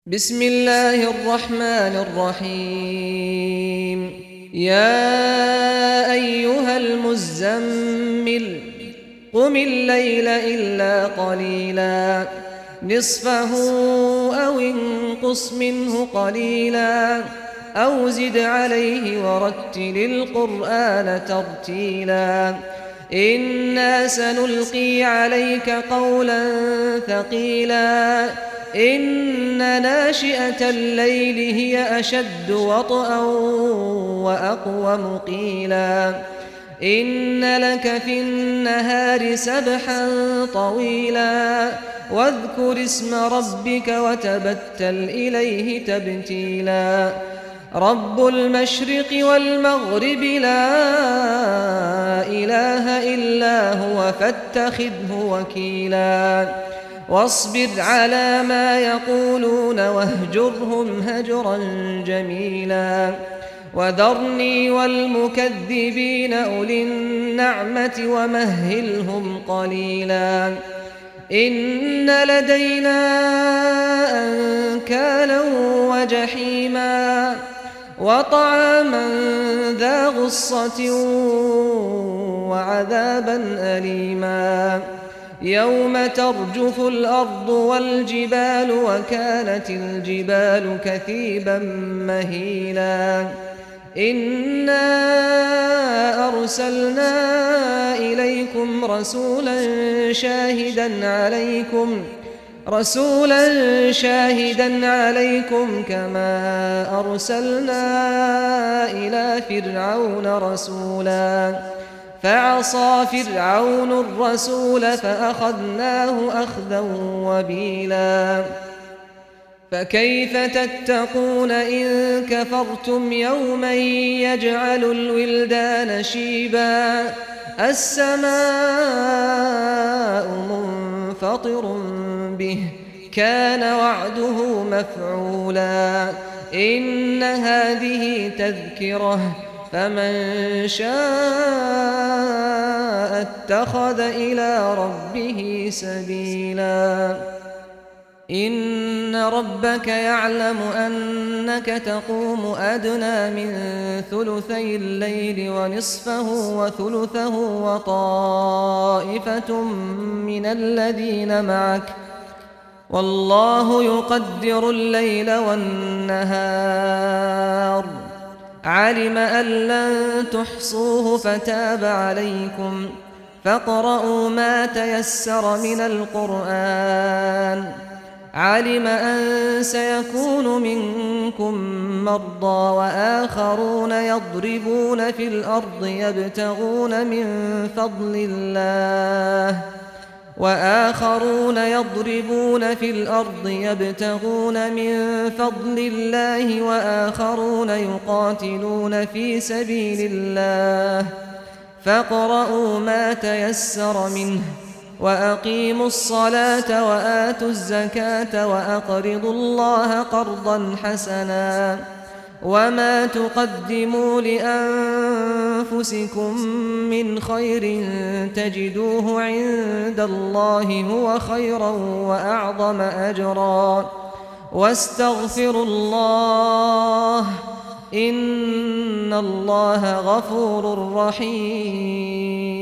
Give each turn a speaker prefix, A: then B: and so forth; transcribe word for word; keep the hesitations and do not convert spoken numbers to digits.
A: بسم الله الرحمن الرحيم. يا أيها المزمل قم الليل إلا قليلا نصفه أو انقص منه قليلا أو زد عليه ورتل القرآن ترتيلا إنا سنلقي عليك قولا ثقيلا إن ناشئة الليل هي أشد وطئا وأقوم قيلا إن لك في النهار سبحا طويلا واذكر اسم ربك وتبتل إليه تبتيلا رب المشرق والمغرب لا إله إلا هو فاتخذه وكيلا واصبر على ما يقولون واهجرهم هجرا جميلا وذرني والمكذبين أولي النعمة ومهلهم قليلا إن لدينا أنكالا وجحيما وطعاما ذا غصة وعذابا أليما يوم ترجف الأرض والجبال وكانت الجبال كثيبا مهيلا إنا أرسلنا إليكم رسولا شاهدا عليكم رسولا شاهدا عليكم كما أرسلنا إلى فرعون رسولا فعصى فرعون الرسول فأخذناه أخذا وبيلا فكيف تتقون إن كفرتم يوما يجعل الولدان شيبا السماء منفطر به كان وعده مفعولا إن هذه تذكرة فمن شاء اتخذ إلى ربه سبيلا إن ربك يعلم أنك تقوم أدنى من ثلثي الليل ونصفه وثلثه وطائفة من الذين معك والله يقدر الليل والنهار علم أن لن تحصوه فتاب عليكم فاقرؤوا ما تيسر من القرآن علم أن سيكون منكم مرضى وآخرون يضربون في الأرض يبتغون من فضل الله وآخرون يضربون في الأرض يبتغون من فضل الله وآخرون يقاتلون في سبيل الله فاقرؤوا ما تيسر منه وأقيموا الصلاة وآتوا الزكاة وأقرضوا الله قرضا حسنا وما تقدموا لأنفسكم من خير تجدوه عند الله هو خيرا وأعظم أجرا واستغفروا الله إن الله غفور رحيم.